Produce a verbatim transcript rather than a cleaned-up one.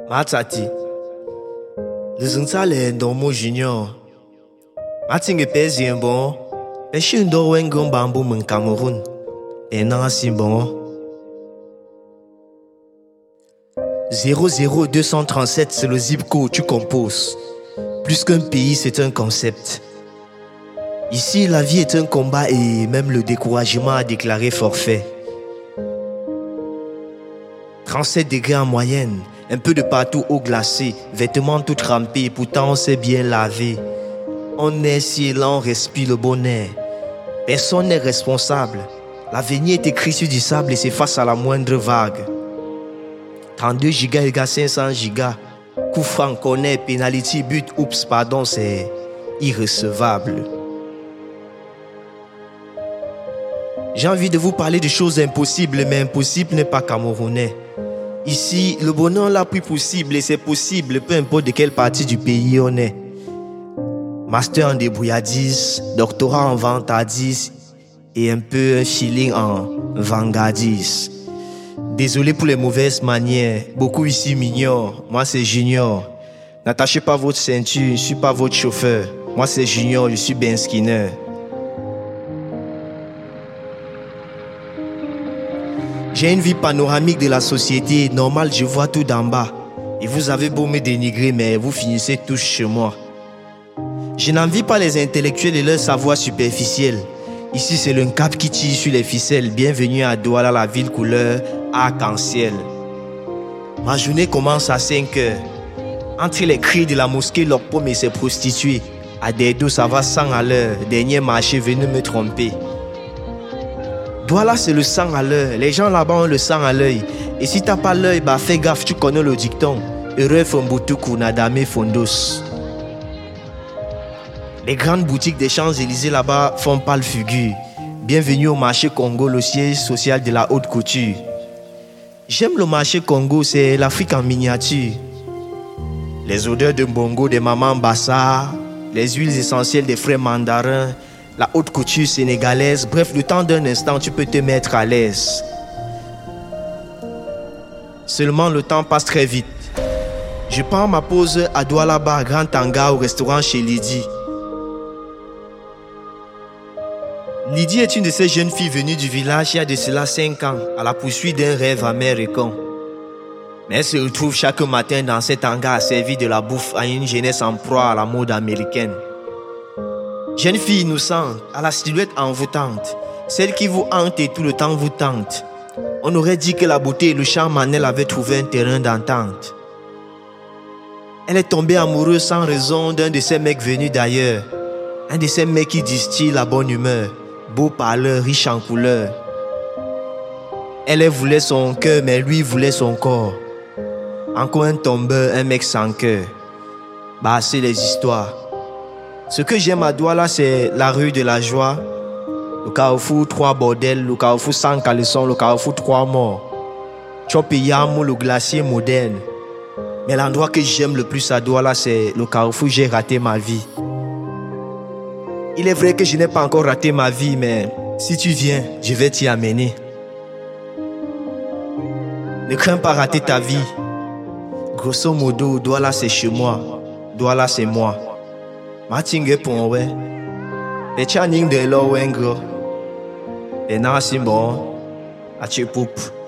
Matati. Lizunzale ndomo junior. Matinge pezi bon. E shindo wengon bambu mon Cameroun. E nansi bon. zéro zéro deux cent trente-sept, c'est le zip code, tu composes. Plus qu'un pays, c'est un concept. Ici, la vie est un combat et même le découragement a déclaré forfait. trente-sept degrés en moyenne, un peu de partout eau glacée, vêtements tout trempés, pourtant on s'est bien lavé. On est si là, on respire le bon air. Personne n'est responsable. L'avenir est écrit sur du sable et c'est face à la moindre vague. trente-deux gigas égale cinq cents gigas. Coup franc, connaît, penalty, but, oups, pardon, c'est irrecevable. J'ai envie de vous parler de choses impossibles, mais impossible n'est pas camerounais. Ici, le bonheur l'a plus possible et c'est possible, peu importe de quelle partie du pays on est. Master en débrouillardise, doctorat en vantardise et un peu un feeling en vanguardise. Désolé pour les mauvaises manières, beaucoup ici m'ignorent, moi c'est Junior. N'attachez pas votre ceinture, je ne suis pas votre chauffeur. Moi c'est Junior, je suis Ben Skinner. J'ai une vie panoramique de la société, normal je vois tout d'en bas. Et vous avez beau me dénigrer, mais vous finissez tous chez moi. Je n'envie pas les intellectuels et leur savoir superficiel. Ici c'est le cap qui tire sur les ficelles. Bienvenue à Douala, la ville couleur arc-en-ciel. Ma journée commence à cinq heures. Entre les cris de la mosquée, leur pomme et ses prostituées. À des dos ça va cent à l'heure. Dernier marché venu me tromper. Douala c'est le sang à l'heure. Les gens là-bas ont le sang à l'œil. Et si t'as pas l'œil, bah fais gaffe, tu connais le dicton. Heureux Fombutuku Nadame Fondos. Les grandes boutiques des Champs-Élysées là-bas font pas le figure. Bienvenue au marché Congo, le siège social de la haute couture. J'aime le marché Congo, c'est l'Afrique en miniature. Les odeurs de mbongo des mamans Bassa, les huiles essentielles des frères mandarins, la haute couture sénégalaise. Bref, le temps d'un instant, tu peux te mettre à l'aise. Seulement, le temps passe très vite. Je prends ma pause à Douala Bar, Grand Tanga, au restaurant chez Lydie. Lydie est une de ces jeunes filles venues du village il y a de cela cinq ans, à la poursuite d'un rêve amer et con. Mais elle se retrouve chaque matin dans cet hangar à servir de la bouffe à une jeunesse en proie à la mode américaine. Jeune fille innocente, à la silhouette envoûtante, celle qui vous hante et tout le temps vous tente. On aurait dit que la beauté et le charme en elle avaient trouvé un terrain d'entente. Elle est tombée amoureuse sans raison d'un de ces mecs venus d'ailleurs. Un de ces mecs qui distillent la bonne humeur, beau parleur, riche en couleurs. Elle, elle voulait son cœur, mais lui voulait son corps. Encore un tombeur, un mec sans cœur. Bah, c'est les histoires. Ce que j'aime à Douala, c'est la rue de la joie. Le carrefour trois bordels, le carrefour sans caleçon, le carrefour trois morts. Chopiyamo, le glacier moderne. Mais l'endroit que j'aime le plus à Douala, c'est le carrefour j'ai raté ma vie. Il est vrai que je n'ai pas encore raté ma vie, mais si tu viens, je vais t'y amener. Ne crains pas rater ta vie. Grosso modo, Douala c'est chez moi. Douala c'est moi. Matingue pour ouais. Les channing de l'eau wengro. Les nasi bon. A poupe.